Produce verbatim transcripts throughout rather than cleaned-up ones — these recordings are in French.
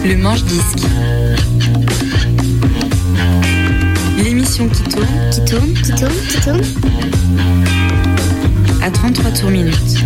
Le Manche-Disque. L'émission qui tourne, qui tourne, qui tourne, qui tourne à trente-trois tours minutes.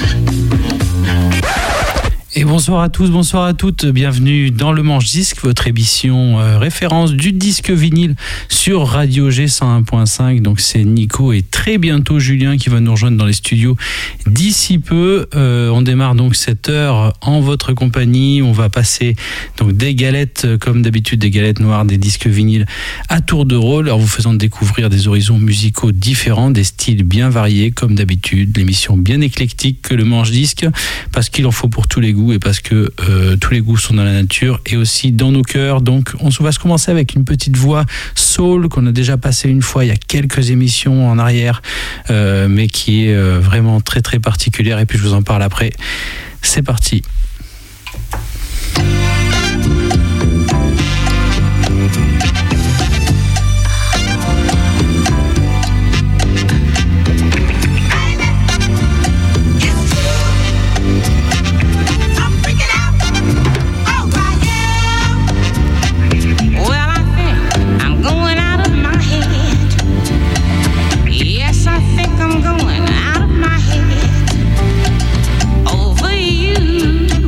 Et bonsoir à tous, bonsoir à toutes, bienvenue dans le Manche-Disque, votre émission euh, référence du disque vinyle sur Radio G cent un point cinq. Donc c'est Nico et très bientôt Julien qui va nous rejoindre dans les studios d'ici peu. Euh, on démarre donc cette heure en votre compagnie. On va passer donc des galettes, comme d'habitude, des galettes noires, des disques vinyles à tour de rôle, en vous faisant découvrir des horizons musicaux différents, des styles bien variés, comme d'habitude. L'émission bien éclectique que le Manche-Disque, parce qu'il en faut pour tous les goûts et parce que euh, tous les goûts sont dans la nature et aussi dans nos cœurs. Donc on va se commencer avec une petite voix soul qu'on a déjà passée une fois il y a quelques émissions en arrière, euh, mais qui est euh, vraiment très très particulière, et puis je vous en parle après. C'est parti. I'm going out of my head over you.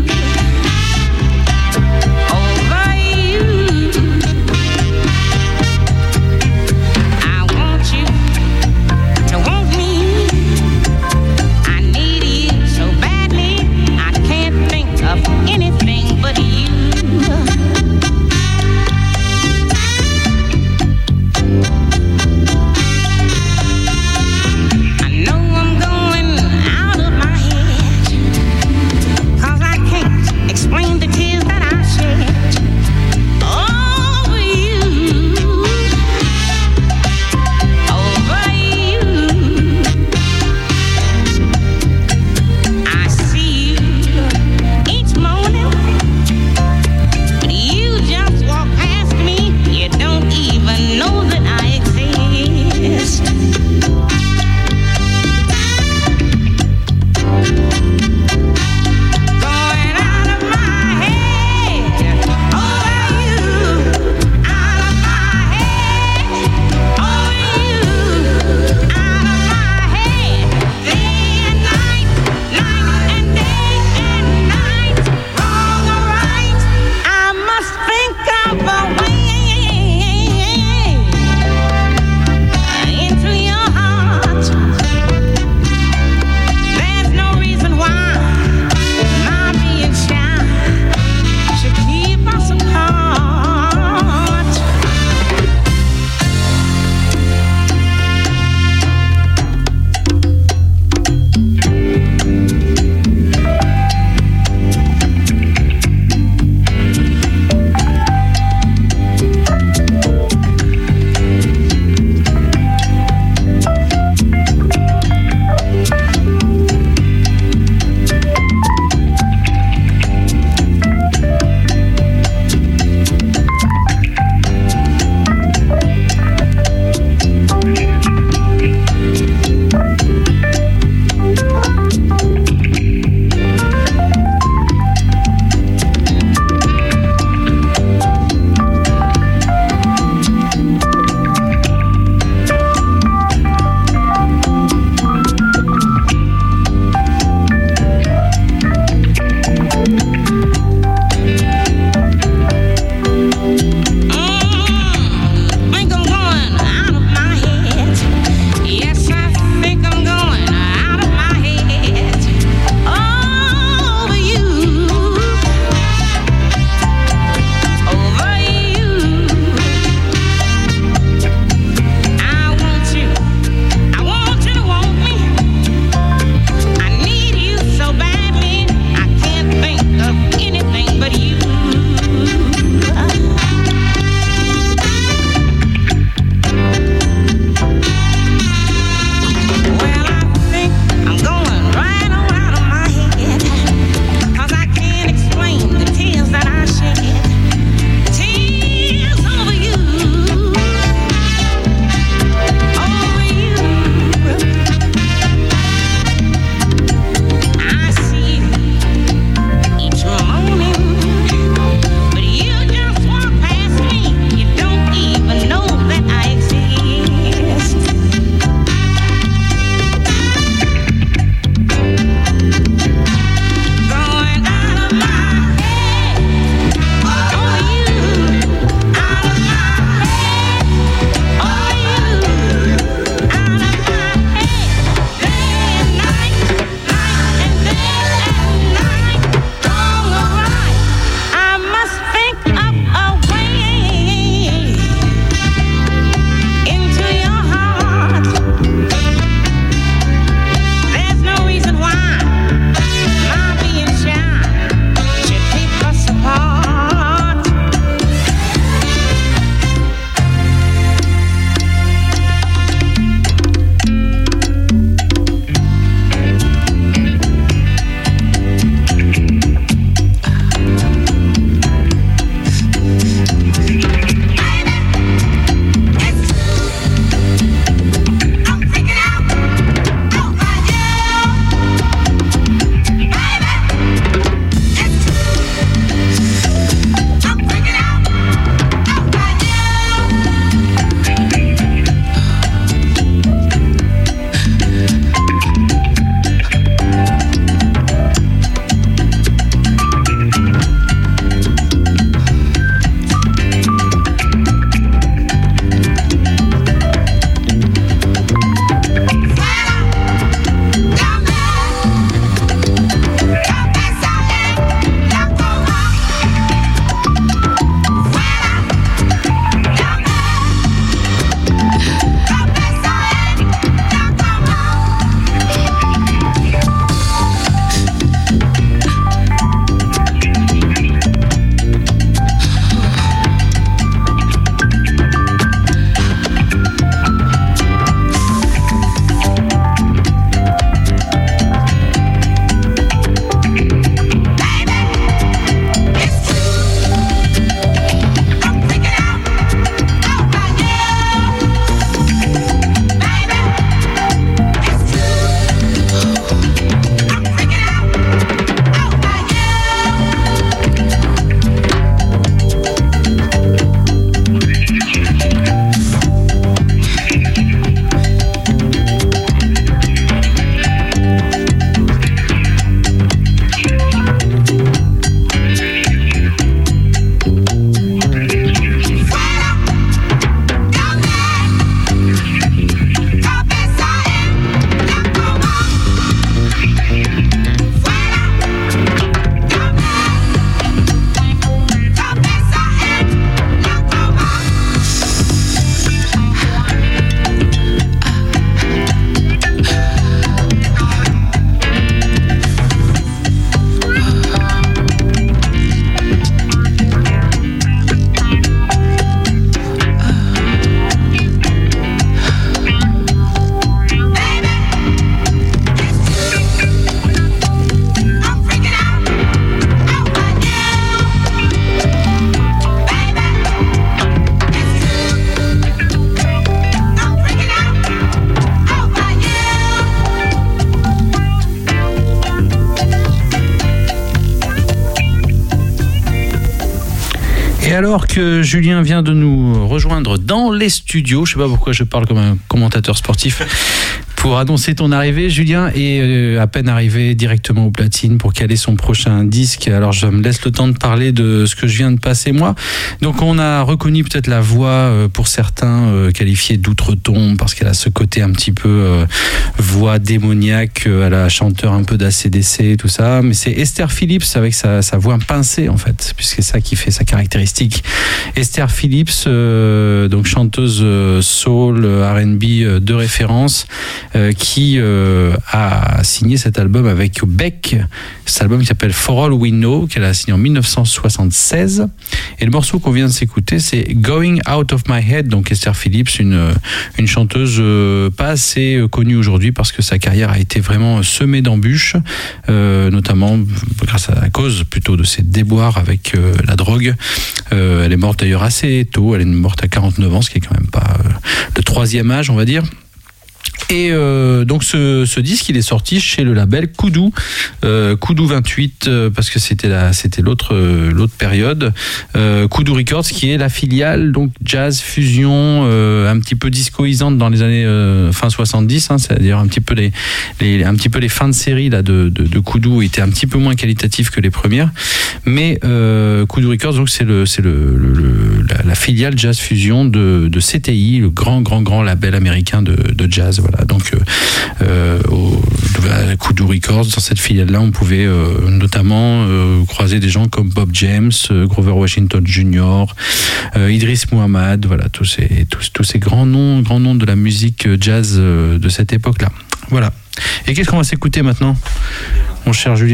Et alors que Julien vient de nous rejoindre dans les studios, je ne sais pas pourquoi je parle comme un commentateur sportif, pour annoncer ton arrivée, Julien est euh, à peine arrivé directement aux platines pour caler son prochain disque. Alors je me laisse le temps de parler de ce que je viens de passer moi. Donc on a reconnu peut-être la voix euh, pour certains euh, qualifiée d'outre-tombe parce qu'elle a ce côté un petit peu euh, voix démoniaque euh, à la chanteur un peu d'A C D C, tout ça. Mais c'est Esther Phillips avec sa, sa voix pincée en fait, puisque c'est ça qui fait sa caractéristique. Esther Phillips, euh, donc chanteuse euh, soul, R and B euh, de référence. Euh, qui euh, a signé cet album avec Beck, cet album qui s'appelle For All We Know, qu'elle a signé en dix-neuf cent soixante-seize. Et le morceau qu'on vient de s'écouter, c'est Going Out of My Head, donc Esther Phillips, une, une chanteuse euh, pas assez connue aujourd'hui parce que sa carrière a été vraiment semée d'embûches, euh, notamment grâce à, à cause plutôt de ses déboires avec euh, la drogue. Euh, elle est morte d'ailleurs assez tôt, elle est morte à quarante-neuf ans, ce qui est quand même pas euh, le troisième âge, on va dire. Et euh, donc ce, ce disque il est sorti chez le label Koudou, euh, Koudou vingt-huit euh, parce que c'était la c'était l'autre euh, l'autre période, euh, Koudou Records qui est la filiale donc jazz fusion euh, un petit peu discoisante dans les années euh, fin soixante-dix, hein, c'est-à-dire un petit peu les, les un petit peu les fins de série là de de, de Koudou étaient un petit peu moins qualitatifs que les premières, mais euh, Koudou Records donc c'est le c'est le, le, le la, la filiale jazz fusion de de C T I, le grand grand grand label américain de de jazz. Voilà, donc euh, au, à Koudou Records, dans cette filiale-là, on pouvait euh, notamment euh, croiser des gens comme Bob James, euh, Grover Washington junior, euh, Idris Muhammad, voilà, tous ces, tous, tous ces grands noms, grands noms de la musique jazz euh, de cette époque-là. Voilà. Et qu'est-ce qu'on va s'écouter maintenant, mon cher Julien ?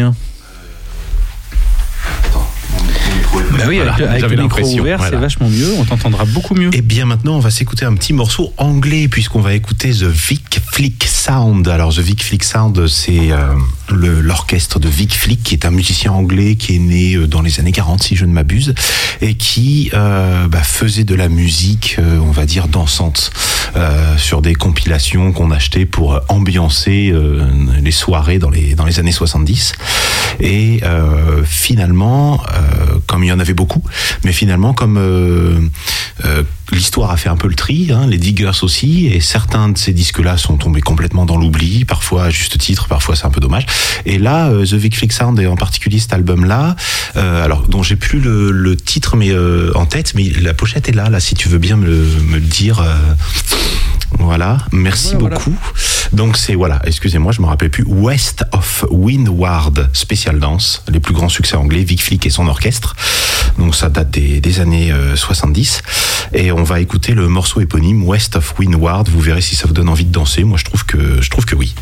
Bah oui, voilà, avec, avec le micro ouvert, voilà. C'est vachement mieux, on t'entendra beaucoup mieux. Et bien maintenant, on va s'écouter un petit morceau anglais, puisqu'on va écouter The Vic Flick Sound. Alors, The Vic Flick Sound, c'est euh, le, l'orchestre de Vic Flick, qui est un musicien anglais qui est né dans les années quarante, si je ne m'abuse, et qui euh, bah, faisait de la musique, euh, on va dire, dansante, euh, sur des compilations qu'on achetait pour ambiancer euh, les soirées dans les, dans les années soixante-dix. Et euh, finalement, euh, comme il y en avait beaucoup, mais finalement, comme euh, euh, l'histoire a fait un peu le tri, hein, les Diggers aussi, et certains de ces disques-là sont tombés complètement dans l'oubli, parfois à juste titre, parfois c'est un peu dommage. Et là, euh, The Vic Flick Sound, et en particulier cet album-là, euh, alors dont j'ai plus le, le titre mais euh, en tête, mais la pochette est là, là, si tu veux bien me le, me le dire. Euh, Voilà, merci voilà, beaucoup. Voilà. Donc c'est, voilà, excusez-moi, je me rappelle plus, West of Windward, spécial danse, les plus grands succès anglais, Vic Flick et son orchestre. Donc ça date des, des années euh, soixante-dix. Et on va écouter le morceau éponyme, West of Windward. Vous verrez si ça vous donne envie de danser. Moi, je trouve que, je trouve que oui.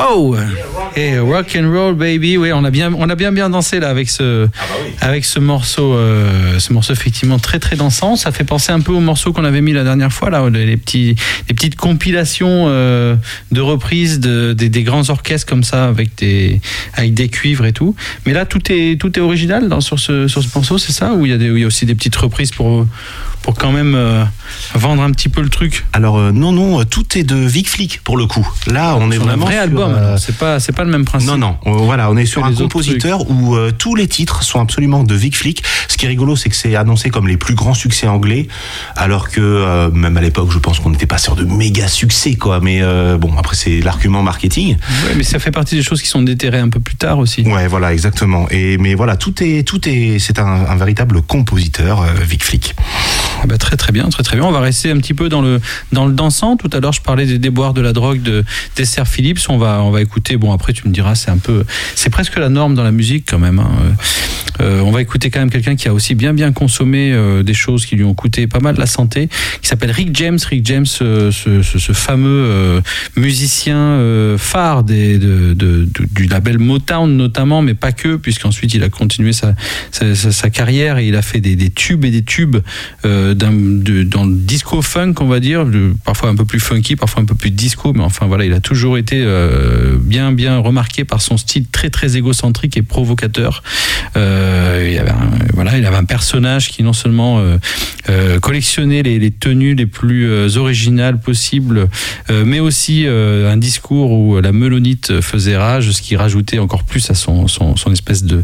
go. Et rock and roll baby, oui, on a bien, on a bien bien dansé là avec ce, ah bah oui. avec ce morceau, euh, ce morceau effectivement très très dansant. Ça fait penser un peu au morceau qu'on avait mis la dernière fois là, les, les petits, les petites compilations euh, de reprises de, des, des grands orchestres comme ça avec des, avec des cuivres et tout. Mais là tout est, tout est original dans, sur ce, sur ce morceau, c'est ça, ou il y a des, où il y a aussi des petites reprises pour pour quand même euh, vendre un petit peu le truc. Alors euh, non non, tout est de Vic Flick pour le coup. Là on est sur vraiment un vrai sur, album. Euh... C'est pas c'est pas le même principe. Non non, euh, voilà, on est sur un compositeur où euh, tous les titres sont absolument de Vic Flick. Ce qui est rigolo, c'est que c'est annoncé comme les plus grands succès anglais, alors que euh, même à l'époque, je pense qu'on n'était pas sur de méga succès quoi. Mais euh, bon, après c'est l'argument marketing. Ouais, mais ça fait partie des choses qui sont déterrées un peu plus tard aussi. Ouais, voilà, exactement. Et mais voilà, tout est tout est c'est un, un véritable compositeur, euh, Vic Flick. Ah bah très très bien, très très bien. On va rester un petit peu dans le dans le dansant. Tout à l'heure, je parlais des déboires de la drogue de d'Esther Phillips. On va on va écouter. Bon, après tu me diras, c'est un peu, c'est presque la norme dans la musique quand même. Hein. Euh, on va écouter quand même quelqu'un qui a aussi bien bien consommé euh, des choses qui lui ont coûté pas mal la santé, qui s'appelle Rick James. Rick James, euh, ce, ce, ce fameux euh, musicien euh, phare des, de, de, de, du label Motown notamment, mais pas que, puisqu'ensuite il a continué sa sa, sa, sa carrière et il a fait des, des tubes et des tubes. Euh, D'un, de, dans le disco funk, on va dire, de, parfois un peu plus funky, parfois un peu plus disco, mais enfin voilà, il a toujours été euh, bien bien remarqué par son style très très égocentrique et provocateur. Euh, il avait un, voilà, il avait un personnage qui non seulement euh, euh, collectionnait les, les tenues les plus euh, originales possibles, euh, mais aussi euh, un discours où la melonite faisait rage, ce qui rajoutait encore plus à son son, son espèce de,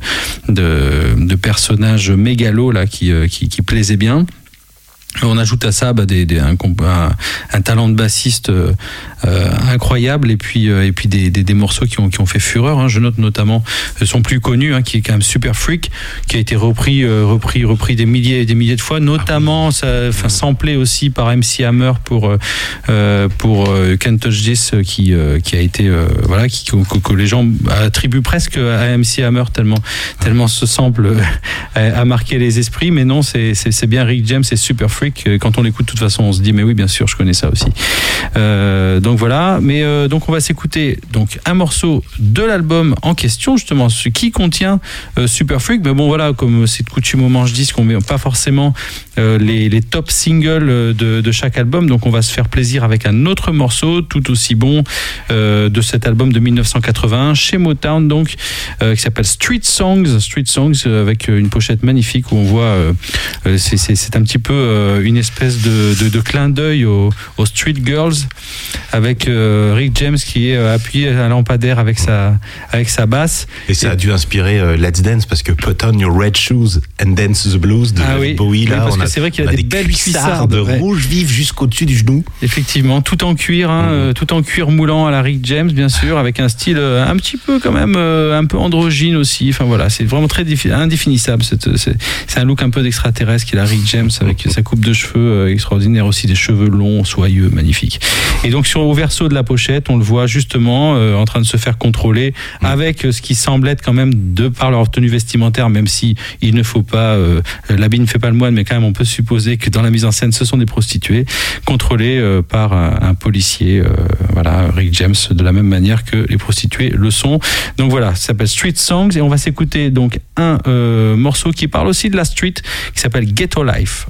de de personnage mégalo là qui qui, qui plaisait bien. On ajoute à ça bah, des, des, un, un, un talent de bassiste euh, euh, incroyable et puis, euh, et puis des, des, des morceaux qui ont, qui ont fait fureur. Hein. Je note notamment son plus connu, hein, qui est quand même Super Freak, qui a été repris, euh, repris, repris des milliers et des milliers de fois, notamment ça, enfin, samplé aussi par M C Hammer pour, euh, pour euh, Can't Touch This, qui, euh, qui a été, euh, voilà, qui, que, que les gens attribuent presque à M C Hammer tellement, tellement ce sample a marqué les esprits. Mais non, c'est, c'est, c'est bien Rick James, c'est Super Freak. Quand on l'écoute, de toute façon, on se dit mais oui, bien sûr, je connais ça aussi. Euh, donc voilà. Mais euh, donc on va s'écouter donc un morceau de l'album en question, justement, ce qui contient euh, Super Freak. Mais bon voilà, comme c'est de coutume au Manche Disque, on met pas forcément euh, les, les top singles de, de chaque album. Donc on va se faire plaisir avec un autre morceau tout aussi bon euh, de cet album de dix-neuf cent quatre-vingt-un chez Motown, donc euh, qui s'appelle Street Songs. Street Songs euh, avec une pochette magnifique où on voit euh, c'est, c'est, c'est un petit peu euh, une espèce de, de, de clin d'œil aux, aux Street Girls avec euh, Rick James qui est euh, appuyé à un lampadaire avec sa, avec sa basse. Et ça et... a dû inspirer euh, Let's Dance, parce que Put on your red shoes and dance the blues de ah oui, Bowie. Là, oui, parce on que a, c'est vrai qu'il y a des, des belles cuissardes de ouais. rouge vif jusqu'au-dessus du genou. Effectivement, tout en cuir, hein, mmh. euh, tout en cuir moulant à la Rick James, bien sûr, avec un style euh, un petit peu quand même euh, un peu androgyne aussi. Enfin voilà, c'est vraiment très défi- indéfinissable. C'est, c'est, c'est un look un peu d'extraterrestre qu'il a Rick James avec mmh. sa coupe de cheveux euh, extraordinaire aussi, des cheveux longs, soyeux, magnifiques. Et donc sur au verso de la pochette, on le voit justement euh, en train de se faire contrôler mmh. avec euh, ce qui semble être quand même, de par leur tenue vestimentaire, même si il ne faut pas, euh, l'habit ne fait pas le moine, mais quand même on peut supposer que dans la mise en scène, ce sont des prostituées contrôlées euh, par un, un policier. Euh, voilà, Rick James, de la même manière que les prostituées le sont. Donc voilà, ça s'appelle Street Songs et on va s'écouter donc un euh, morceau qui parle aussi de la street, qui s'appelle Ghetto Life.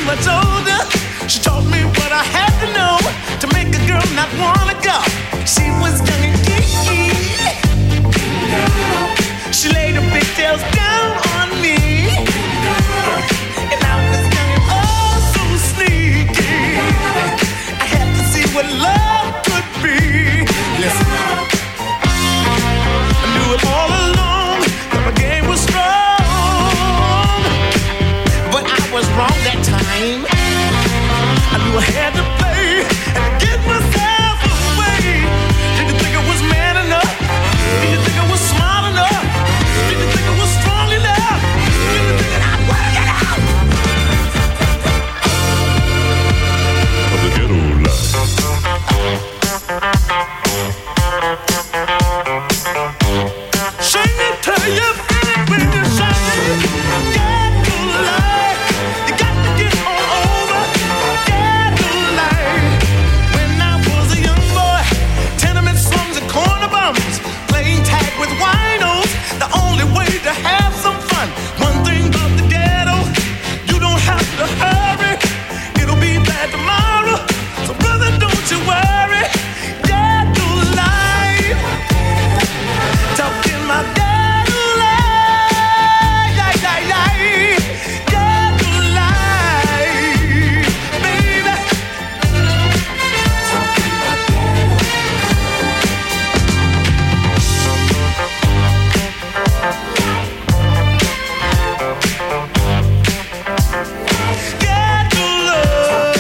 much older. She taught me what I had to know to make a girl not wanna go. She was young and geeky. She laid her pigtails down on me, and I was young and oh so sneaky. I had to see what love could be. Listen, I knew it all along that my game was strong, but I was wrong that time. I knew I had to play and get myself away. Did you think I was man enough? Did you think I was smart enough? Did you think I was strong enough? Did you think that I'd work it out? Of the ghetto life. Sing it till you feel it when you sing it. Ghetto life, you got to get on over. Ghetto life. When I was a young boy, tenement slums and corner bums, playing tag with winos, the only way to have some fun. One thing about the ghetto, you don't have to hurry. It'll be bad tomorrow, so brother, don't you worry. Ghetto life, talking my ghetto life, yeah, yeah, yeah. Ghetto life, baby. Ghetto love,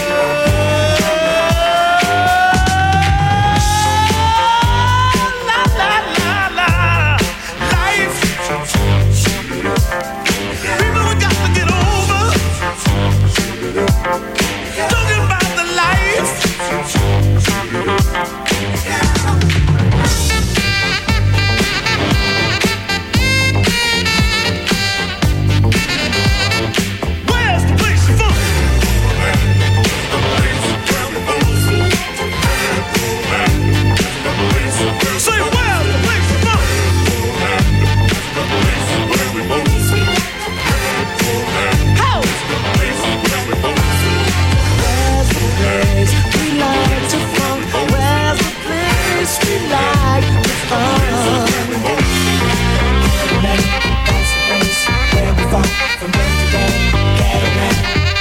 la la la la, life. People we got to get over, talking about the life. Where's the place for? Say where's the place for? How? Where's the place we like to funk? Where's the place we like to funk? That's the place where we funk from day to day. Cadillac,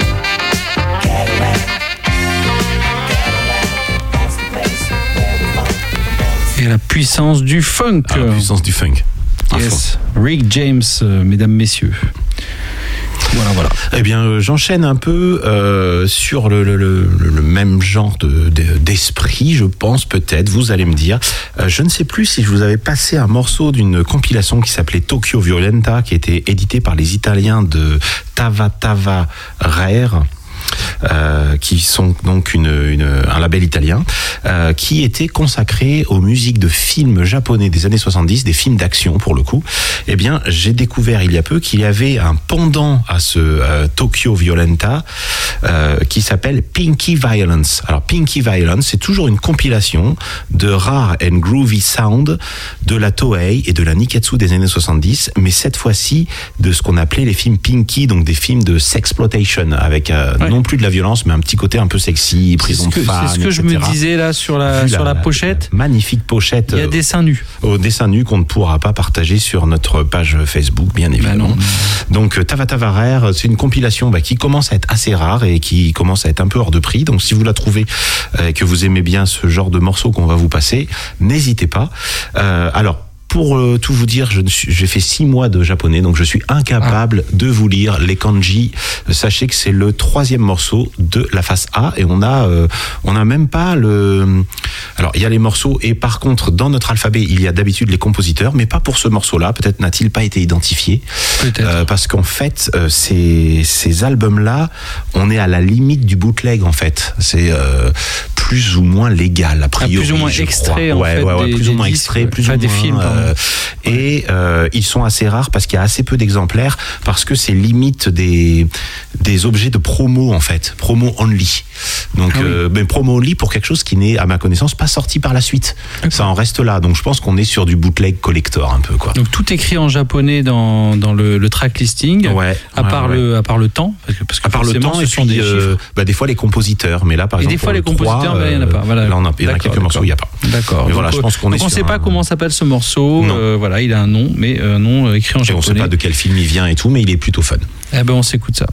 Cadillac, Cadillac. That's the place where we funk. Et la puissance du funk. Ah, la puissance du funk. À Yes. Rick James, euh, mesdames, messieurs. Voilà, voilà. Eh bien, euh, j'enchaîne un peu euh, sur le, le, le, le même genre de, de, d'esprit, je pense, peut-être, vous allez me dire. Euh, je ne sais plus si je vous avais passé un morceau d'une compilation qui s'appelait Tokyo Violenta, qui était éditée par les Italiens de Tava Tava Rare. Euh, qui sont donc une, une, un label italien euh, qui était consacré aux musiques de films japonais des années soixante-dix, des films d'action pour le coup. Eh bien, j'ai découvert il y a peu qu'il y avait un pendant à ce euh, Tokyo Violenta euh, qui s'appelle Pinky Violence. Alors Pinky Violence, c'est toujours une compilation de rare and groovy sound de la Toei et de la Nikatsu des années soixante-dix, mais cette fois-ci de ce qu'on appelait les films Pinky, donc des films de sexploitation avec euh, Ouais. non plus de la violence, mais un petit côté un peu sexy, C'est prison ce que, de femmes, c'est ce que je me et cetera. disais là sur la, Vu sur la, pochette. Magnifique pochette. Il y a des seins nus. Au dessin nu qu'on ne pourra pas partager sur notre page Facebook, bien évidemment. non. Donc Tava Tava Rare, c'est une compilation bah, qui commence à être assez rare et qui commence à être un peu hors de prix. Donc si vous la trouvez euh, et que vous aimez bien ce genre de morceaux qu'on va vous passer, n'hésitez pas. Euh, alors, pour euh, tout vous dire, je ne suis, j'ai fait six mois de japonais, donc je suis incapable ah. de vous lire les kanji. Sachez que c'est le troisième morceau de la face A et on a, euh, on a même pas le. Alors il y a les morceaux et par contre dans notre alphabet il y a d'habitude les compositeurs, mais pas pour ce morceau-là. Peut-être n'a-t-il pas été identifié. Peut-être. Euh, parce qu'en fait, euh, ces, ces albums-là, on est à la limite du bootleg en fait. C'est euh, plus plus ou moins légal, a priori. Ah, plus ou moins je extrait, crois. en ouais, fait, ouais, ouais, des- plus des ou moins disques, extrait, ouais. plus Enfin, ou des moins. films, pardon. euh, et euh, ils sont assez rares parce qu'il y a assez peu d'exemplaires, parce que c'est limite des des objets de promo en fait, promo only. Donc, Ah oui. euh, mais promo only pour quelque chose qui n'est, à ma connaissance, pas sorti par la suite. Ça en reste là. Donc, je pense qu'on est sur du bootleg collector un peu, quoi. Donc tout écrit en japonais dans, dans le, le track listing, Ouais, à, ouais, part ouais. Le, à part le temps, parce que, parce que À part le forcément, temps, ce et sont puis des euh, chiffres. bah, des fois les compositeurs, mais là par Et exemple des fois pour les le compositeurs, trois, ben, il n'y en a pas. Voilà. Là on a, il y en a D'accord, quelques morceaux, il n'y a pas. D'accord. Mais voilà, Donc, je pense qu'on donc est on ne sur sait pas un- comment s'appelle ce morceau. Non. euh, voilà, il a un nom, mais un nom euh, écrit en Et on japonais. ne sait pas de quel film il vient et tout, mais il est plutôt fun. Eh ben on s'écoute ça.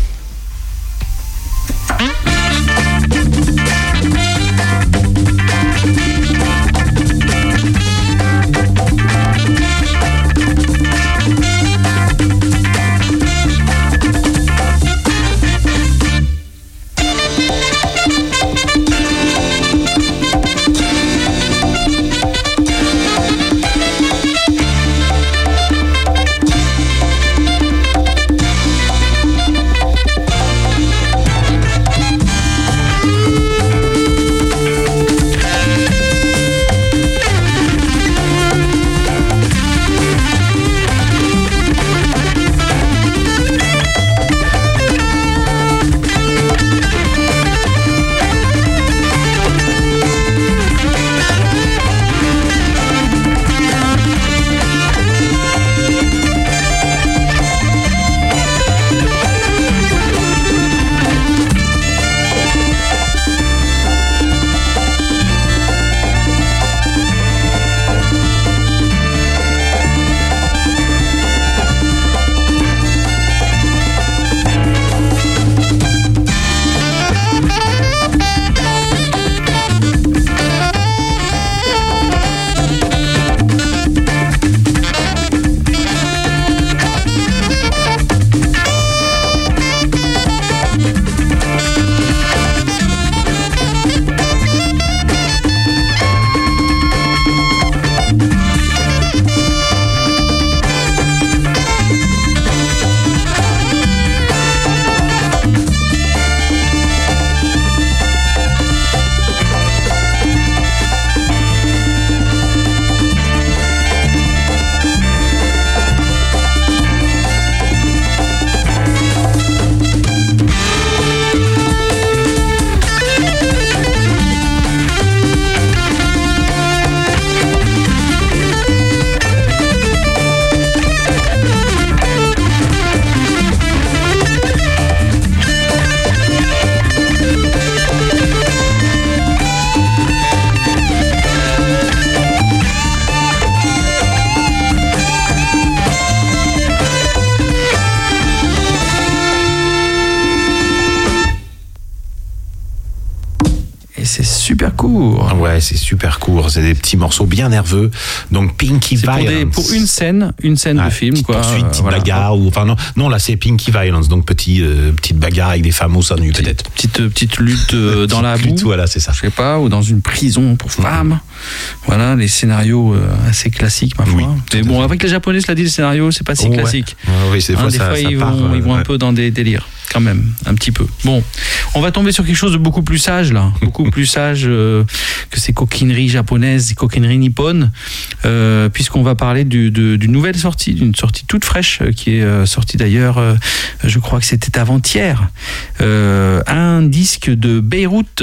Et c'est super court. Ouais, c'est super court. C'est des petits morceaux bien nerveux. Donc Pinky C'est pour, Violence. des- pour une scène, une scène de Ouais, film, petite quoi. poursuite, Euh, petite voilà. bagarre ou enfin non, non là c'est Pinky Violence. Donc petit euh, petite bagarre avec des femmes au sein nu peut-être. Petite petite lutte euh, dans la Petite boue. lutte, voilà, c'est ça. Je sais pas, ou dans une prison pour femmes. Voilà, les scénarios euh, assez classiques, ma foi. Oui, Mais tout à bon, fait. avec les Japonais, cela dit, les scénarios, c'est pas si Oh, ouais. classique. Ouais, oui, c'est des Hein, fois des ça, fois, ça ils, part, vont, euh, ils vont un ouais. peu dans des délires, quand même, un petit peu. Bon, on va tomber sur quelque chose de beaucoup plus sage, là. Beaucoup plus sage euh, que ces coquineries japonaises, ces coquineries nippones, euh, puisqu'on va parler du- de- d'une nouvelle sortie, d'une sortie toute fraîche, euh, qui est euh, sortie d'ailleurs, euh, je crois que c'était avant-hier, euh, un disque de Beyrouth.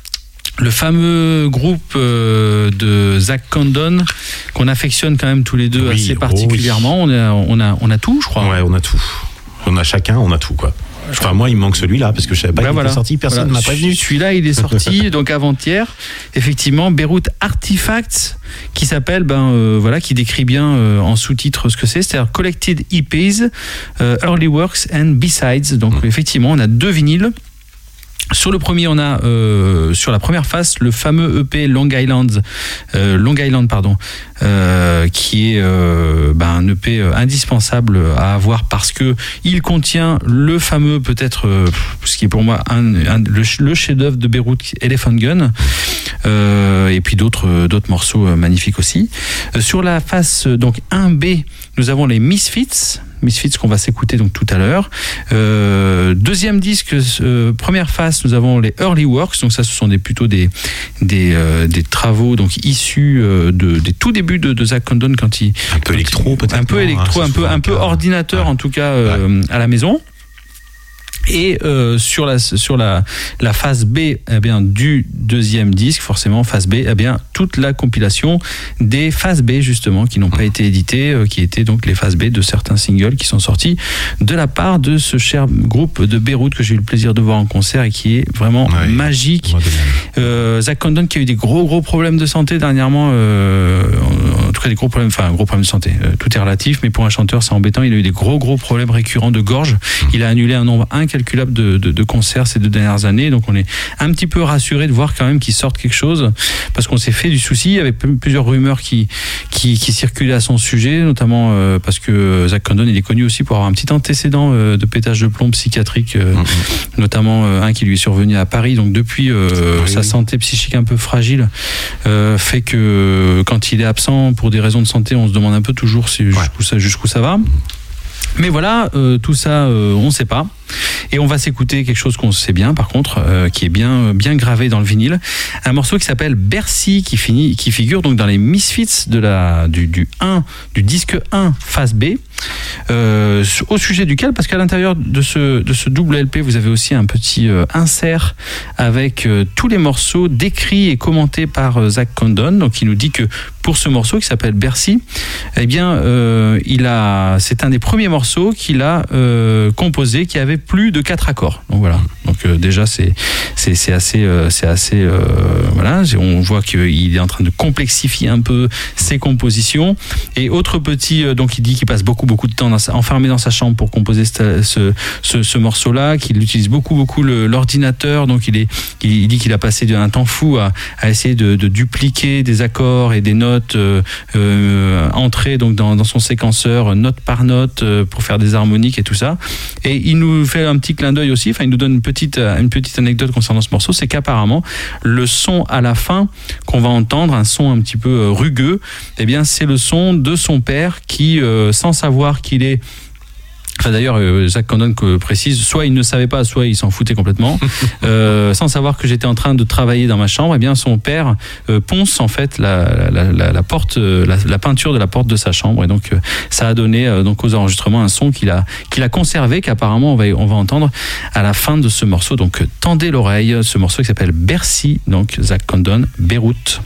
Le fameux groupe euh, de Zach Condon qu'on affectionne quand même tous les deux Oui, assez oh particulièrement. On a, on a, on a tout, je crois. Ouais, on a tout. On a chacun, on a tout quoi. Enfin moi il me manque celui-là parce que je savais pas Ben qu'il voilà. était sorti, personne ne Voilà. m'a prévenu. Celui-là, il est sorti donc avant-hier. Effectivement, Beyrouth Artifacts, qui s'appelle, ben euh, voilà, qui décrit bien euh, en sous-titre ce que c'est, c'est-à-dire Collected E Ps, euh, Early Works and B-Sides. Donc Mm. effectivement, on a deux vinyles. Sur le premier, on a euh, sur la première face le fameux E P Long Island, euh, Long Island pardon, euh, qui est euh, ben, un E P indispensable à avoir parce que il contient le fameux peut-être, euh, ce qui est pour moi un, un- le, le chef-d'œuvre de Beyrouth, Elephant Gun, euh, et puis d'autres d'autres morceaux euh, magnifiques aussi. Euh, sur la face euh, donc un B, nous avons les Misfits. Misfits qu'on va s'écouter donc tout à l'heure. Euh, deuxième disque, euh, première phase, nous avons les Early Works. Donc ça, ce sont des, plutôt des des, euh, des travaux donc issus euh, de, des tout débuts de, de Zach Condon quand il un peu électro peut-être. Un peu électro, hein, un peu un peu ordinateur ouais. en tout cas euh, ouais. à la maison. Et euh, sur la sur la la phase B, eh bien du deuxième disque, forcément phase B, eh bien toute la compilation des phases B justement qui n'ont pas été éditées, euh, qui étaient donc les phases B de certains singles qui sont sortis de la part de ce cher groupe de Beyrouth que j'ai eu le plaisir de voir en concert et qui est vraiment ouais, magique. Euh, Zach Condon qui a eu des gros gros problèmes de santé dernièrement, euh, en tout cas des gros problèmes, enfin gros problèmes de santé. Euh, tout est relatif, mais pour un chanteur c'est embêtant. Il a eu des gros gros problèmes récurrents de gorge. Il a annulé un nombre incalculable De, de, de concerts ces deux dernières années, donc on est un petit peu rassuré de voir quand même qu'ils sortent quelque chose, parce qu'on s'est fait du souci. Il y avait plusieurs rumeurs qui, qui, qui circulaient à son sujet, notamment euh, parce que Zach Condon il est connu aussi pour avoir un petit antécédent euh, de pétage de plomb psychiatrique, euh, mm-hmm. notamment euh, un qui lui est survenu à Paris, donc depuis euh, oui, sa oui. santé psychique un peu fragile euh, fait que quand il est absent pour des raisons de santé, on se demande un peu toujours si, jusqu'où, ça, jusqu'où ça va. Mais voilà, euh, tout ça, euh, on ne sait pas. Et on va s'écouter quelque chose qu'on sait bien, par contre, euh, qui est bien, bien gravé dans le vinyle. Un morceau qui s'appelle Bercy, qui, finit, qui figure donc dans les Misfits de la, du, du, un, du disque un, phase B. Euh, au sujet duquel, parce qu'à l'intérieur de ce, de ce double L P, vous avez aussi un petit euh, insert avec euh, tous les morceaux décrits et commentés par euh, Zach Condon. Donc il nous dit que pour ce morceau qui s'appelle Bercy, eh bien, euh, il a, c'est un des premiers morceaux qu'il a euh, composé qui avait plus de quatre accords. Donc voilà. Donc euh, déjà c'est c'est c'est assez euh, c'est assez euh, voilà. On voit qu'il est en train de complexifier un peu ses compositions. Et autre petit euh, donc il dit qu'il passe beaucoup beaucoup de temps dans sa, enfermé dans sa chambre pour composer ce ce, ce, ce morceau-là, qu'il utilise beaucoup beaucoup le, l'ordinateur. Donc il est il, il dit qu'il a passé un temps fou à, à essayer de, de dupliquer des accords et des notes euh, euh, entrées donc dans, dans son séquenceur note par note euh, pour faire des harmoniques et tout ça. Et il nous fait un petit clin d'œil aussi, enfin il nous donne une petite, une petite anecdote concernant ce morceau, c'est qu'apparemment le son à la fin qu'on va entendre, un son un petit peu rugueux, eh bien c'est le son de son père qui, euh, sans savoir qu'il est... Enfin d'ailleurs, euh, Zach Condon précise, soit il ne savait pas, soit il s'en foutait complètement. euh, sans savoir que j'étais en train de travailler dans ma chambre, eh bien son père euh, ponce en fait la, la, la, la porte, la, la peinture de la porte de sa chambre, et donc euh, ça a donné euh, donc aux enregistrements un son qu'il a qu'il a conservé, qu'apparemment on va on va entendre à la fin de ce morceau. Donc euh, tendez l'oreille, ce morceau qui s'appelle Bercy, donc Zach Condon, Beyrouth.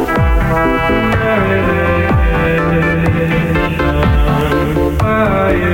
Fire.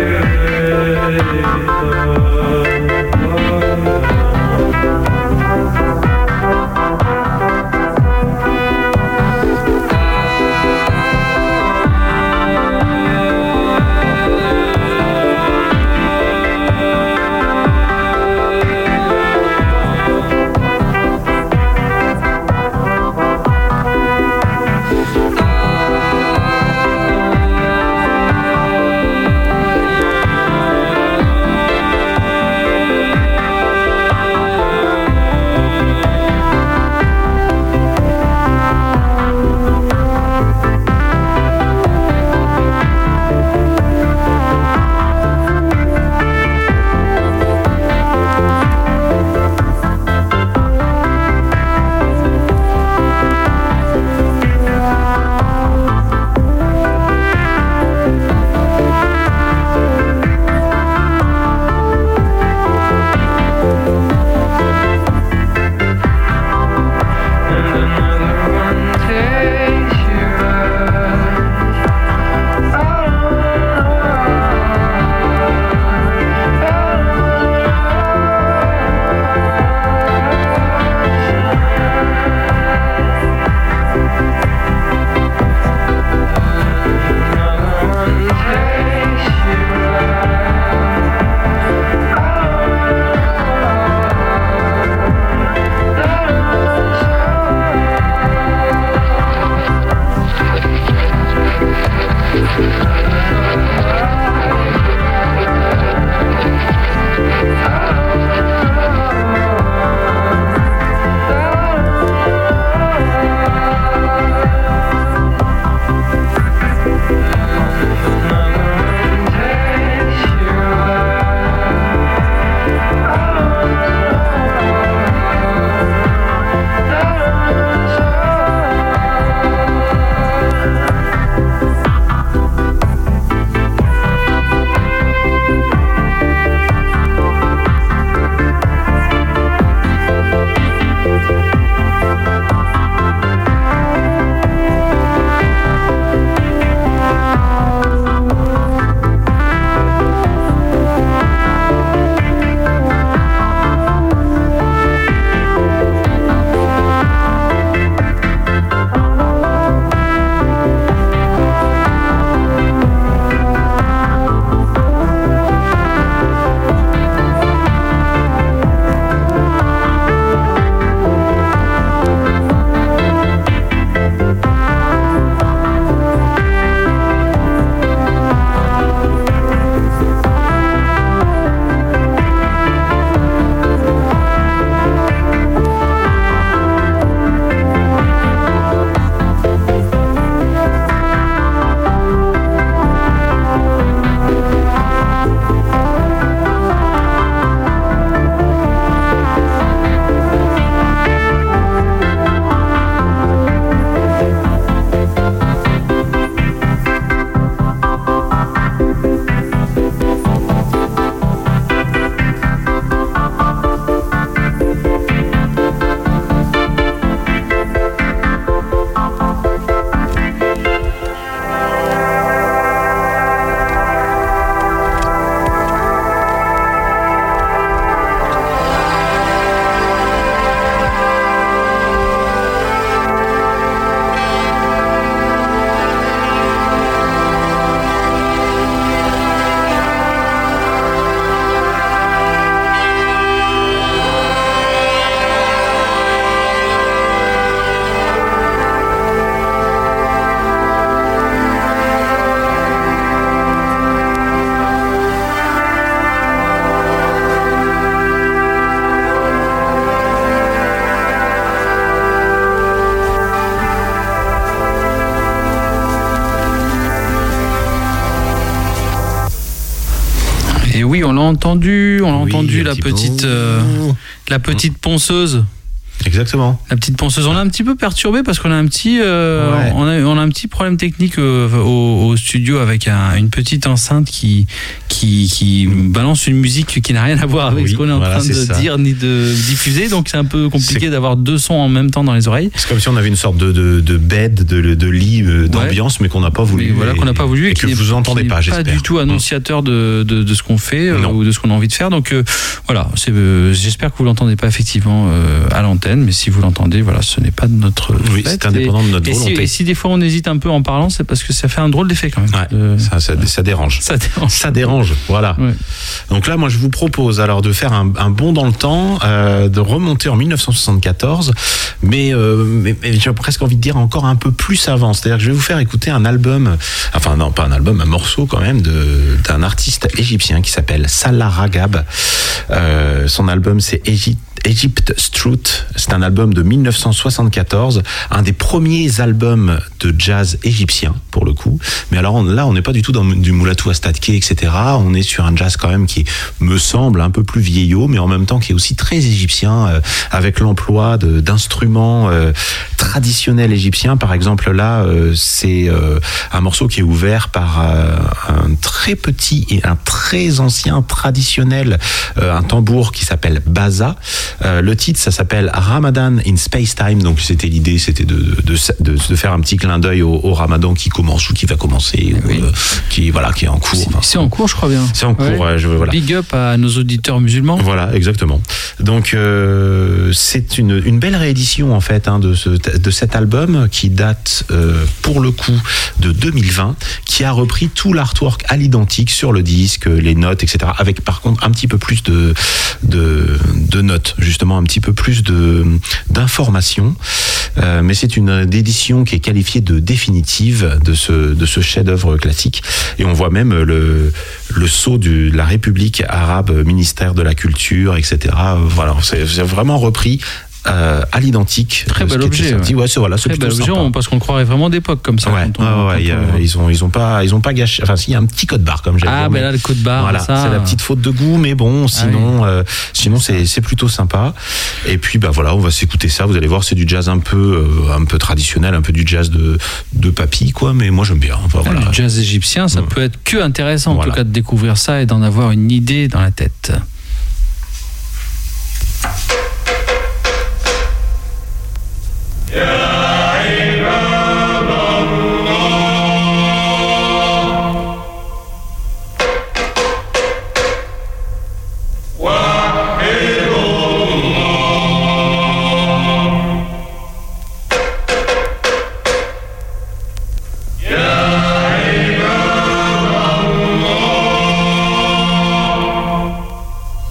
oui, on l'a entendu, on l'a Oui, entendu un la petit petite, mot. euh, la petite ponceuse. Exactement. La petite ponceuse, on est un petit peu perturbé parce qu'on a un petit, euh, Ouais. on, a, on a un petit problème technique euh, au, au studio avec un- une petite enceinte qui, qui, qui balance une musique qui n'a rien à voir avec Oui, ce qu'on est en voilà, train de c'est ça. dire ni de diffuser, donc c'est un peu compliqué C'est- d'avoir deux sons en même temps dans les oreilles. C'est comme si on avait une sorte de, de, de bed, de, de lit, euh, d'ambiance, mais qu'on n'a pas voulu. Mais voilà, et- qu'on n'a pas voulu et, qui que n'est- vous entendez qui n'est pas, j'espère. Pas du tout annonciateur de, de, de ce qu'on fait euh, Non. ou de ce qu'on a envie de faire. Donc euh, voilà, c'est, euh, j'espère que vous l'entendez pas effectivement euh, à l'antenne, mais si vous l'entendez, voilà, ce n'est pas de notre. Oui, fait. c'est indépendant de notre et, et si, volonté. et si des fois on hésite un peu en parlant, c'est parce que ça fait un drôle d'effet quand même. Ouais, Euh, ça, ça, ça dérange. ça dérange. Ça dérange, voilà. Ouais. Donc là, moi, je vous propose alors de faire un, un bond dans le temps, euh, de remonter en mille neuf cent soixante-quatorze, mais, euh, mais, mais j'ai presque envie de dire encore un peu plus avant. C'est-à-dire que je vais vous faire écouter un album, enfin non, pas un album, un morceau quand même de, d'un artiste égyptien qui s'appelle Salah Ragab. Euh, son album, c'est Egypt. Egypt Struth, c'est un album de mille neuf cent soixante-quatorze, un des premiers albums de jazz égyptien pour le coup. Mais alors on- là, on n'est pas du tout dans du Mulatu Astatke, et cetera. On est sur un jazz quand même qui me semble un peu plus vieillot, mais en même temps qui est aussi très égyptien, euh, avec l'emploi de, d'instruments euh, traditionnels égyptiens. Par exemple, là, euh, c'est euh, un morceau qui est ouvert par euh, un très petit et un très ancien traditionnel, euh, un tambour qui s'appelle Baza. Euh, le titre, ça s'appelle Ramadan in Space Time. Donc c'était l'idée, c'était de, de, de, de, de faire un petit clin d'œil au, au Ramadan qui commence ou qui va commencer, ou, oui. euh, qui voilà, qui est en cours. C'est, Enfin, c'est en cours, je crois bien. c'est en cours. Ouais. Ouais, je, voilà. Big up à nos auditeurs musulmans. Voilà, exactement. Donc euh, c'est une, une belle réédition en fait hein, de, ce, de cet album qui date euh, pour le coup de deux mille vingt, qui a repris tout l'artwork à l'identique sur le disque, les notes, et cetera. Avec par contre un petit peu plus de de, de notes, justement un petit peu plus de d'informations. Euh, mais c'est une édition qui est qualifiée de définitive de ce de ce chef-d'œuvre classique. Et on voit même le le sceau de la République arabe, ministère de la culture, et cetera. Voilà, c'est, c'est vraiment repris euh, à l'identique. Très de ce bel qui était objet, sorti. ouais. Ouais, c'est voilà, c'est Très plutôt bel objet, sympa. on- parce qu'on le croirait vraiment d'époque comme ça. Ouais, quand on- ouais, ouais, quand il y a- on- ils ont ils ont pas ils ont pas gâché. Enfin, s'il y a un petit code barre comme j'aime Ah, dire, ben mais- là, le code barre, voilà, ça. c'est la petite faute de goût, mais bon, sinon, euh, sinon c'est c'est plutôt sympa. Et puis bah voilà, on va s'écouter ça. Vous allez voir, c'est du jazz un peu euh, un peu traditionnel, un peu du jazz de de papy quoi. Mais moi j'aime bien. Enfin, Ah, voilà. Le jazz égyptien, ça Ouais. peut être que intéressant en Voilà. tout cas de découvrir ça et d'en avoir une idée dans la tête.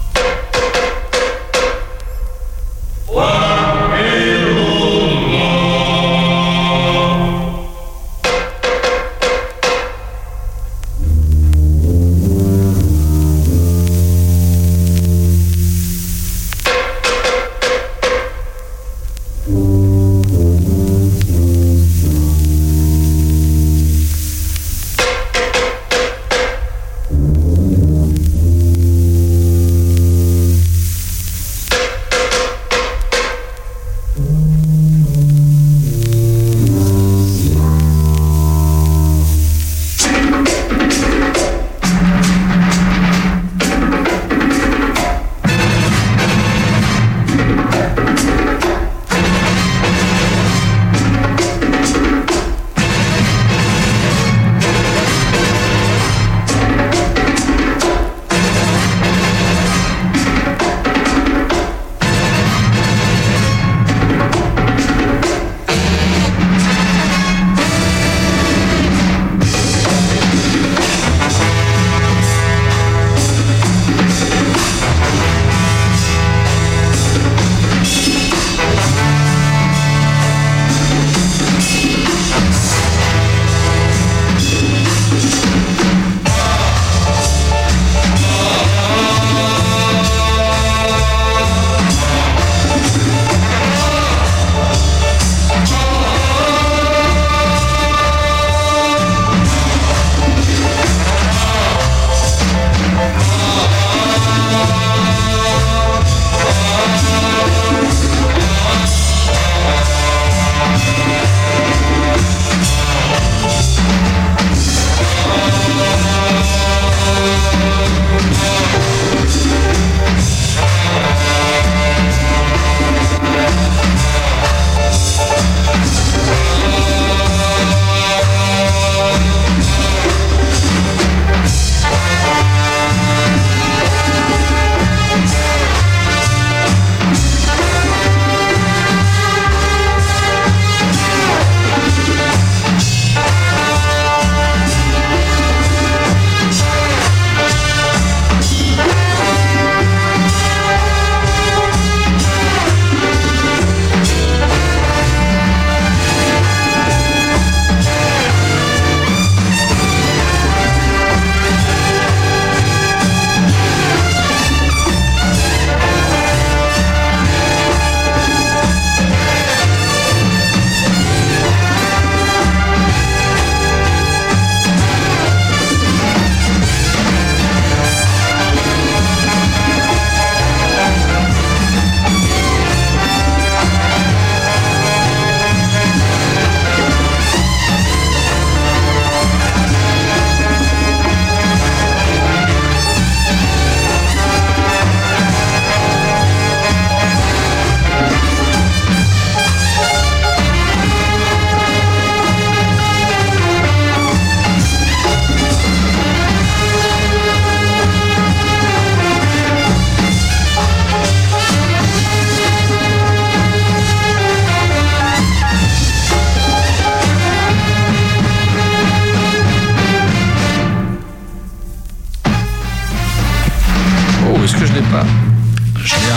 Wahidullah.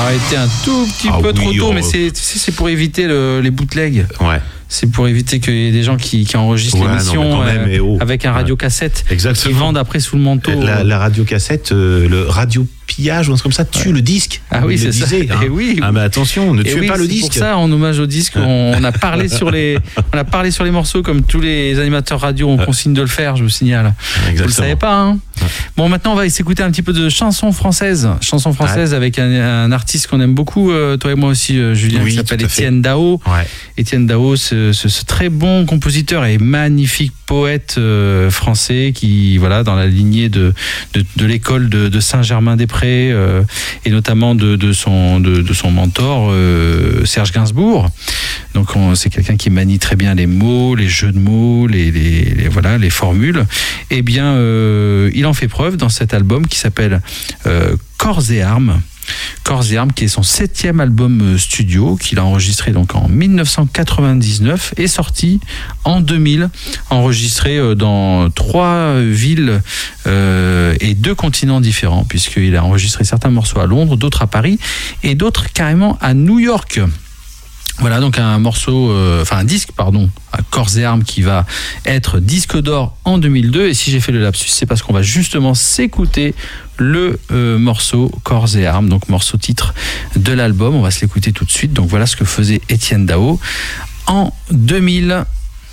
arrêté un tout petit Ah peu oui, trop tôt, oh. mais c'est, tu sais, c'est pour éviter le, les bootlegs. Ouais. C'est pour éviter qu'il y ait des gens qui, qui enregistrent Ouais, non, l'émission mais quand même, euh, mais oh. avec un radiocassette qui Exactement. vendent après sous le manteau. La, la radiocassette, euh, le radio-pillage ou un truc comme ça, tue Ouais. le disque. Ah oui, Il c'est le ça. disait, hein. Et oui. Ah, mais attention, ne Et tuez oui, pas le c'est disque. pour ça, en hommage au disque, on, on a parlé sur les, on a parlé sur les morceaux comme tous les animateurs radio ont consigne de le faire, je vous signale. Exactement. Vous le savez pas, hein. Ouais. Bon, maintenant, on va s'écouter un petit peu de chansons françaises. Chansons françaises avec un, un artiste qu'on aime beaucoup, euh, toi et moi aussi, euh, Julien, Oui, qui s'appelle tout à fait. Étienne Dao. Ouais. Étienne Dao, ce, ce, ce très bon compositeur et magnifique poète euh, français qui, voilà, dans la lignée de, de, de l'école de, de Saint-Germain-des-Prés euh, et notamment de, de, son, de, de son mentor, euh, Serge Gainsbourg. Donc, on, c'est quelqu'un qui manie très bien les mots, les jeux de mots, les, les, les, voilà, les formules. Eh bien, euh, il en fait preuve dans cet album qui s'appelle euh, Corps et Armes. Corps et Armes, qui est son septième album studio, qu'il a enregistré donc en dix-neuf cent quatre-vingt-dix-neuf et sorti en deux mille, enregistré dans trois villes euh, et deux continents différents, puisqu'il a enregistré certains morceaux à Londres, d'autres à Paris et d'autres carrément à New York. Voilà, donc un morceau, euh, enfin un disque, pardon, à Corps et Armes, qui va être disque d'or en deux mille deux. Et si j'ai fait le lapsus, c'est parce qu'on va justement s'écouter le euh, morceau Corps et Armes, donc morceau titre de l'album. On va se l'écouter tout de suite. Donc voilà ce que faisait Étienne Dao en deux mille.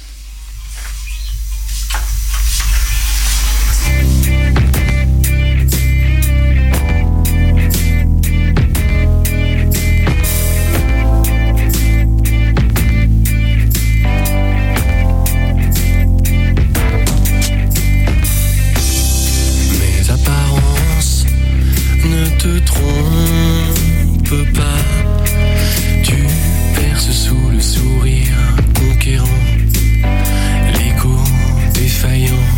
te trompe pas, tu perces sous le sourire conquérant, l'écho défaillant.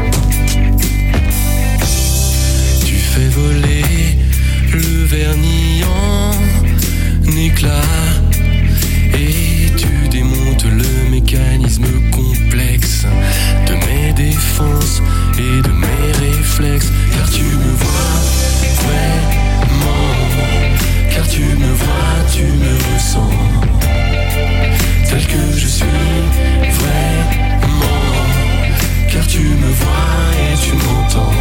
Tu fais voler le vernis en éclats et tu démontes le mécanisme complexe de mes défenses et de mes réflexes, car tu me vois vraiment, car tu me vois, tu me ressens, tel que je suis vraiment, car tu me vois et tu m'entends.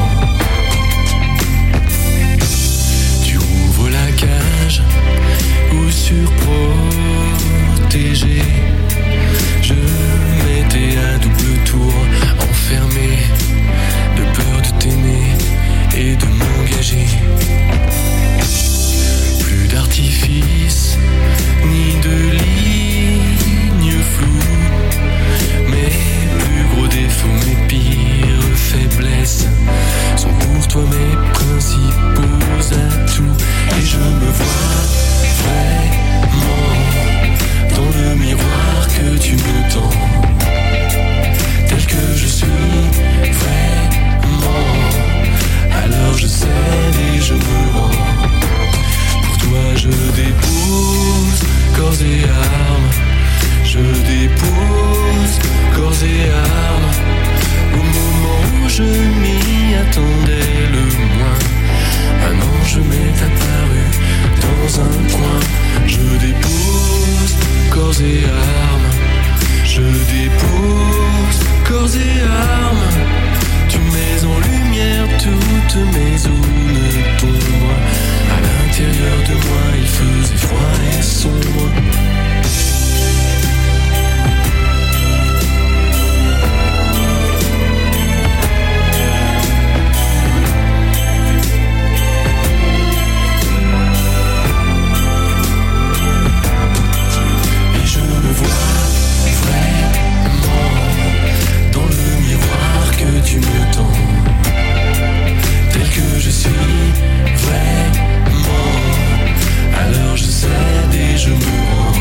Tu ouvres la cage ou surprotégé, je m'étais à double tour enfermé, de peur de t'aimer et de m'engager. Plus d'artifice, ni de lignes floues, mes plus gros défauts, mes pires faiblesses sont pour toi mes principaux atouts. Et je me vois vraiment dans le miroir que tu me tends, tel que je suis vraiment. Alors je cède et je me rends. Pour toi je dépose corps et armes, je dépose corps et armes. Au moment où je m'y attendais le moins, un ange m'est apparu dans un coin. Je dépose corps et armes, je dépose corps et armes. Tu mets en lumière toutes mes zones d'ombre. À l'intérieur de moi il faisait froid et sombre. Et je me vois vraiment dans le miroir que tu me tends, tel que je suis vraiment. Alors je cède et je me rends.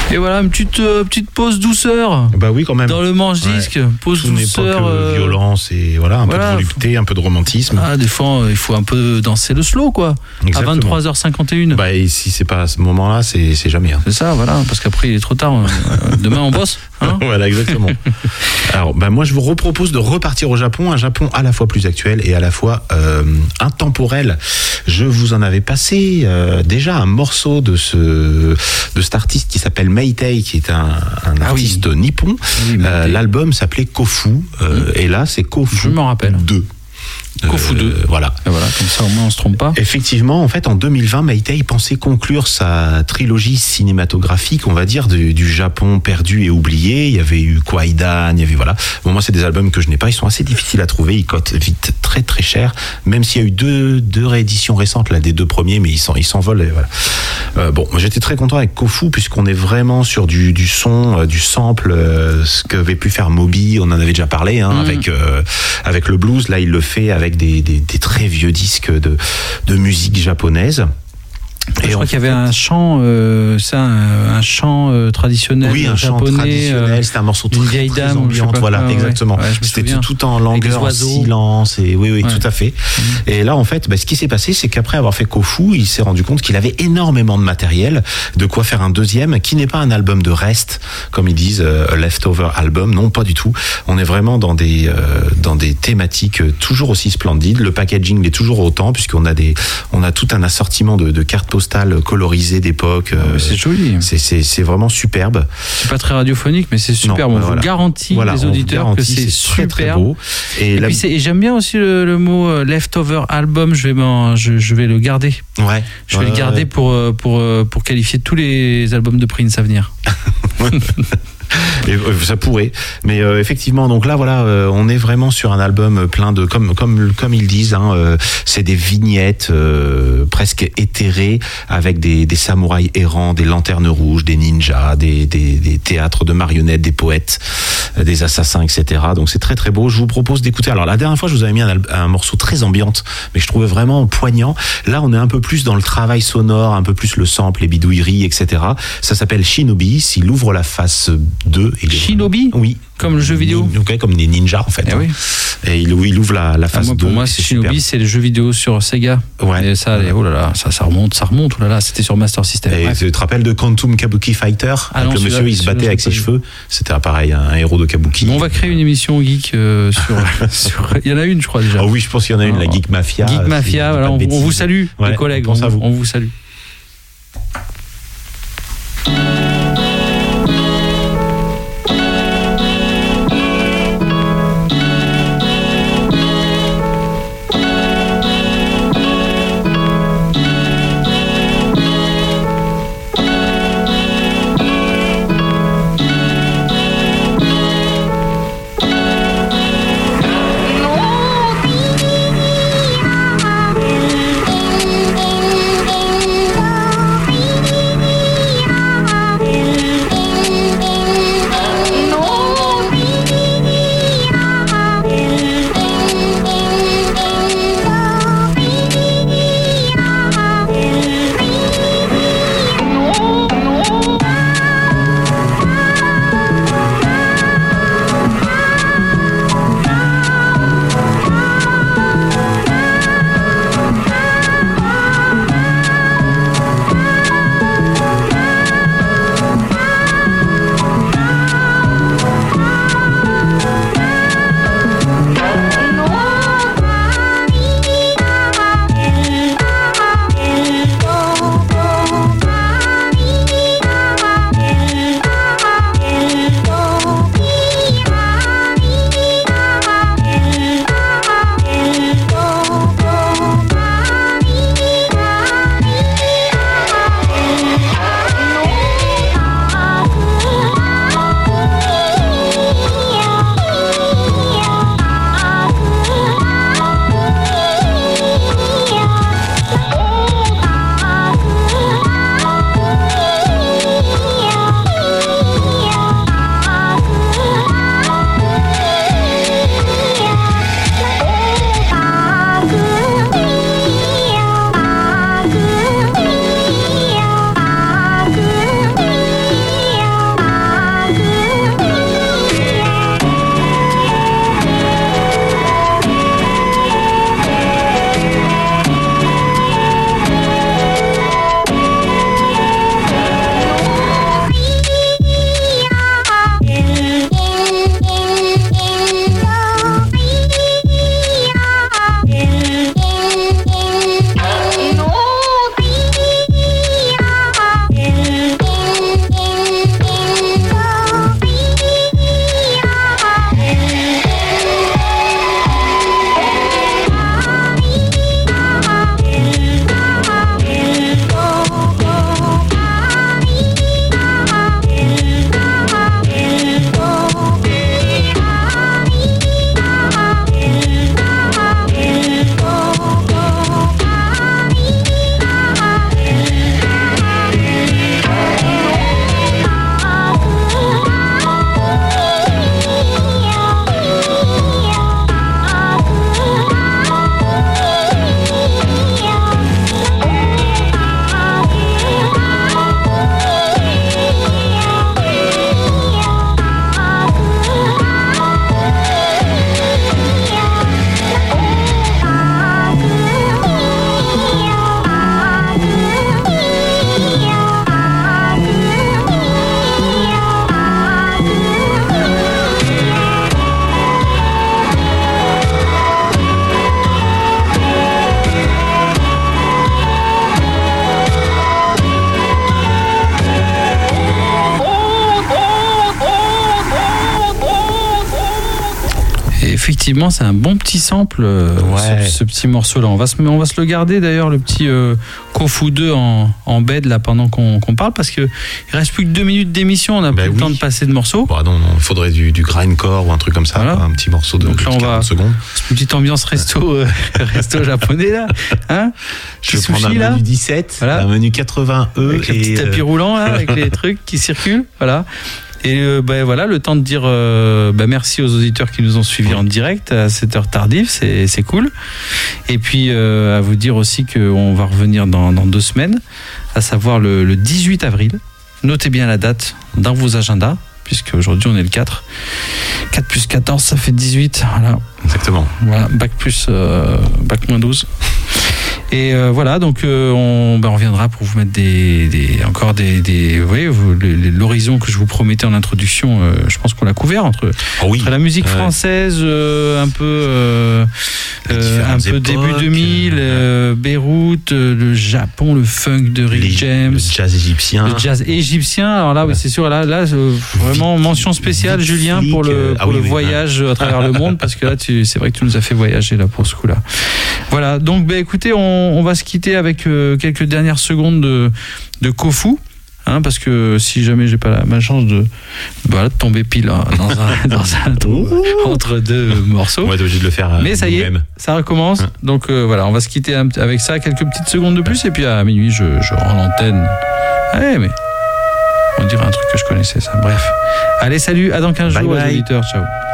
Et voilà, une petite, euh, petite pause douceur. Bah oui, quand même. Dans le manche-disque, Ouais. pause Tout n'est pas douceur. que euh, violence et voilà, un voilà, peu de volupté, un peu de romantisme. Ah, des fois, il faut un peu danser le slow, quoi. Exactement. À vingt-trois heures cinquante et une. Bah, et si c'est pas à ce moment-là, c'est, c'est jamais. Hein. C'est ça, voilà, parce qu'après, il est trop tard. Euh, Demain, on bosse. Hein. Voilà, exactement. Alors, bah, moi, je vous repropose de repartir au Japon, un Japon à la fois plus actuel et à la fois euh, intemporel. Je vous en avais passé euh, déjà un morceau de ce de cet artiste qui s'appelle Meitei, qui est un, un Ah artiste oui. nippon. Oui, Euh, Meitei. l'album s'appelait Kofu, euh, et là, c'est Kofu Je m'en rappelle. deux. Kofu deux. Voilà. Et voilà, comme ça, au moins, on se trompe pas. Effectivement, en fait, en deux mille vingt, Meitei pensait conclure sa trilogie cinématographique, on va dire, du, du Japon perdu et oublié. Il y avait eu Kwaidan, il y avait voilà. Bon, moi, c'est des albums que je n'ai pas. Ils sont assez difficiles à trouver. Ils cotent vite très très cher. Même s'il y a eu deux deux rééditions récentes là des deux premiers, mais ils s'en ils s'envolent. Et voilà. Euh, bon, moi, j'étais très content avec Kofu puisqu'on est vraiment sur du du son, euh, du sample, euh, ce qu'avait pu faire Moby. On en avait déjà parlé hein, Mmh. avec euh, avec le blues. Là, il le fait avec des, des, des très vieux disques de, de musique japonaise. Je Et crois on- qu'il y avait un chant, euh, ça, un, un chant euh, traditionnel oui, un chant japonais. traditionnel, euh, c'était un morceau d'une très, vieille très dame, ou je sais ambiante, pas voilà, quoi, ouais. exactement. Ouais, je me C'était souviens. tout, tout en Avec des langueur, en oiseaux. silence, et oui, oui, Ouais. tout à fait. Et là, en fait, bah, ce qui s'est passé, c'est qu'après avoir fait Kofu, il s'est rendu compte qu'il avait énormément de matériel, de quoi faire un deuxième, qui n'est pas un album de reste, comme ils disent, euh, a leftover album, non, pas du tout. On est vraiment dans des, euh, dans des thématiques toujours aussi splendides. Le packaging est toujours autant, puisqu'on a des, on a tout un assortiment de, de cartes postales colorisées d'époque. Ah, mais c'est joli. C'est, c'est, c'est vraiment superbe. C'est pas très radiophonique, mais c'est superbe. Non, On bah, vous voilà. garantit, Voilà, les on vous auditeurs, garantit, que c'est, très, superbe. très beau. Et, Et, la- puis c'est- et j'aime bien aussi le, le mot euh, leftover album. Je vais, m'en- je, je vais le garder. ouais, Je vais ouais, le garder ouais. pour, euh, pour, euh, pour qualifier tous les albums de Prince à venir. Et, euh, ça pourrait, mais euh, effectivement, donc là, voilà, euh, on est vraiment sur un album plein de, comme comme comme ils disent, hein, euh, c'est des vignettes euh, presque éthérées avec des, des samouraïs errants, des lanternes rouges, des ninjas, des, des, des théâtres de marionnettes, des poètes, euh, des assassins, et cetera. Donc c'est très très beau. Je vous propose d'écouter. Alors la dernière fois, je vous avais mis un, al- un morceau très ambiante, mais je trouvais vraiment poignant. Là, on est un peu plus dans le travail sonore, un peu plus le sample, les bidouilleries, et cetera. Ça s'appelle Shinobi. S'il ouvre la face deux. il est Shinobi vraiment- Oui. Comme le jeu vidéo. Nin- ok, comme des ninjas en fait. Eh hein. oui. Et il, il ouvre la, la Ah, face moi, deux. pour moi, c'est Shinobi, superbe. c'est le jeu vidéo sur Sega. Ouais. Et ça, Ouais. oh là là, ça, ça remonte, ça remonte. Oh là là, c'était sur Master System. Et Bref. tu te rappelles de Quantum Kabuki Fighter Ah avec non, le celui-là, monsieur, il se celui-là, battait j'ai avec pas ses vu. cheveux. C'était un, pareil, un, un héros de Kabuki. Bon, on va créer une émission geek euh, sur, sur. Il y en a une, je crois déjà. Ah oui, je pense qu'il y en a une, la Ah. Geek Mafia. Geek si je Mafia, dis voilà, pas de on, on bêtises. vous salue, Ouais, les collègues, on pense on, à vous. on vous salue. Thank effectivement, c'est un bon petit sample, euh, Ouais. ce, ce petit morceau-là. On va se, on va se le garder d'ailleurs, le petit euh, Kofu deux en, en bed là pendant qu'on, qu'on parle, parce que il reste plus que deux minutes d'émission. On n'a Ben plus oui. le temps de passer de morceaux. Bon, non, non, il faudrait du, du grindcore ou un truc comme ça, Voilà. quoi, un petit morceau de, Donc de là, on quarante va- secondes. Une petite ambiance resto, euh, resto japonais là, hein. Je vais Petit prendre un sushi, là. menu dix-sept, Voilà. un menu quatre-vingts E Avec le et petit tapis euh, roulant là, avec les trucs qui circulent, voilà. Et euh, ben voilà, le temps de dire euh, ben merci aux auditeurs qui nous ont suivis en direct à cette heure tardive, c'est, c'est cool. Et puis euh, à vous dire aussi qu'on va revenir dans, dans deux semaines, à savoir le, le dix-huit avril. Notez bien la date dans vos agendas, puisque aujourd'hui on est le quatre. quatre plus quatorze, ça fait dix-huit. Voilà, exactement. voilà, bac plus euh, bac moins douze. Et euh, voilà, donc euh, on, ben, on reviendra pour vous mettre des, des encore des, des vous voyez, vous, le- le- l'horizon que je vous promettais en introduction. Euh, je pense qu'on l'a couvert entre, Ah oui. entre la musique Ouais. française, euh, un peu, euh, Les euh, différentes un peu début époques, deux mille, euh, Beyrouth, euh, le Japon, le funk de Rick Les- James. le jazz égyptien. Le jazz égyptien, alors là, oui, c'est sûr, là, là euh, vraiment Vic- mention spéciale, Vic Julien, pour Flick, le, euh, pour ah oui, le oui, voyage à travers le monde, parce que là, tu, c'est vrai que tu nous as fait voyager là pour ce coup-là. Voilà, donc, ben, écoutez, on, on va se quitter avec euh, quelques dernières secondes de, de Kofu. Hein, parce que si jamais j'ai pas la malchance de, voilà, de tomber pile hein, dans un, dans un trou entre deux morceaux. On va être obligé de le faire. euh, Mais ça y est, nous-mêmes. ça recommence. Hein. Donc euh, voilà, on va se quitter un- avec ça, quelques petites secondes de plus, et puis à minuit, je, je rends l'antenne. Ouais, mais on dirait un truc que je connaissais, ça. Bref. Allez, salut, à dans quinze Bye jours, les bye. auditeurs. Ciao.